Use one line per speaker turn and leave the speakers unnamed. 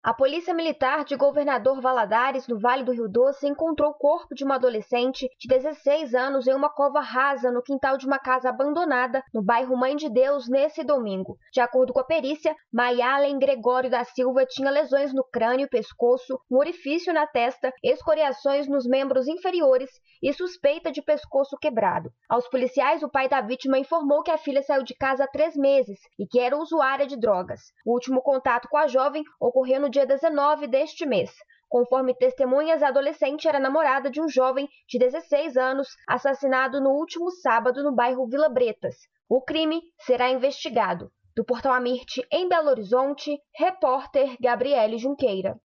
A Polícia Militar de Governador Valadares, no Vale do Rio Doce, encontrou o corpo de uma adolescente de 16 anos em uma cova rasa no quintal de uma casa abandonada no bairro Mãe de Deus nesse domingo. De acordo com a perícia, Mayalen Gregório da Silva tinha lesões no crânio e pescoço, um orifício na testa, escoriações nos membros inferiores e suspeita de pescoço quebrado. Aos policiais, o pai da vítima informou que a filha saiu de casa há 3 meses e que era usuária de drogas. O último contato com a jovem ocorreu no dia 19 deste mês. Conforme testemunhas, a adolescente era namorada de um jovem de 16 anos assassinado no último sábado no bairro Vila Bretas. O crime será investigado. Do Portal Amirte, em Belo Horizonte, repórter Gabriele Junqueira.